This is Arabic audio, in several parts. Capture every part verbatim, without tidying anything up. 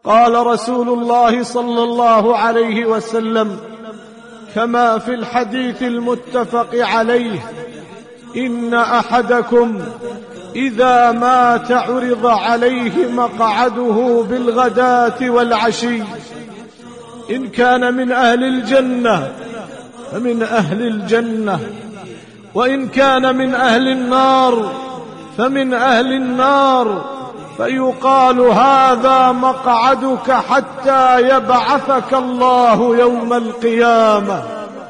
قال رسول الله صلى الله عليه وسلم كما في الحديث المتفق عليه: إن أحدكم إذا مات عرض عليه مقعده بالغداة والعشي، إن كان من أهل الجنة فمن أهل الجنة، وإن كان من أهل النار فمن أهل النار، فيقال: هذا مقعدك حتى يبعثك الله يوم القيامة،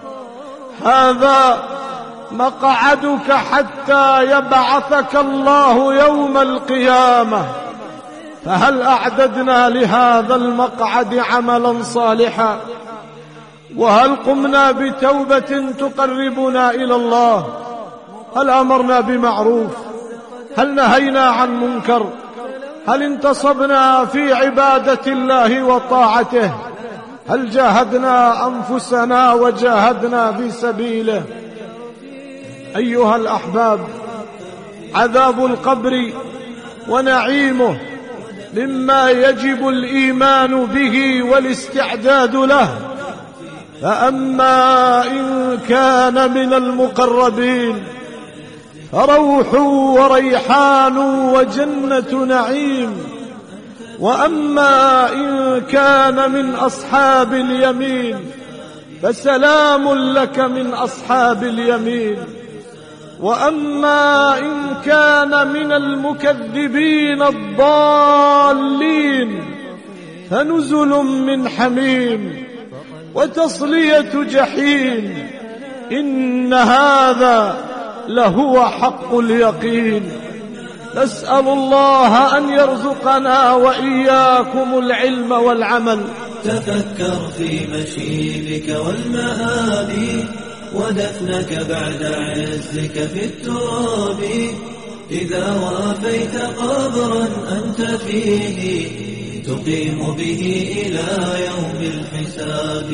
هذا مقعدك حتى يبعثك الله يوم القيامة. فهل أعددنا لهذا المقعد عملا صالحا؟ وهل قمنا بتوبة تقربنا إلى الله؟ هل أمرنا بمعروف؟ هل نهينا عن منكر؟ هل انتصبنا في عبادة الله وطاعته؟ هل جاهدنا أنفسنا وجاهدنا في سبيله؟ أيها الأحباب، عذاب القبر ونعيمه مما يجب الإيمان به والاستعداد له. فأما إن كان من المقربين فروح وريحان وجنة نعيم، وأما إن كان من أصحاب اليمين فسلام لك من أصحاب اليمين، وأما إن كان من المكذبين الضالين فنزل من حميم وتصلية جحيم. إن هذا لهو حق اليقين. نسأل الله أن يرزقنا وإياكم العلم والعمل. تفكر في مشيبك والمآب، ودفنك بعد عزك في التراب. إذا وافيت قبرا أنت فيه تقيم به إلى يوم الحساب،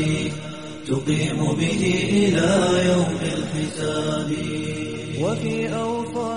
تقيم به إلى يوم الحساب. وفي أوفى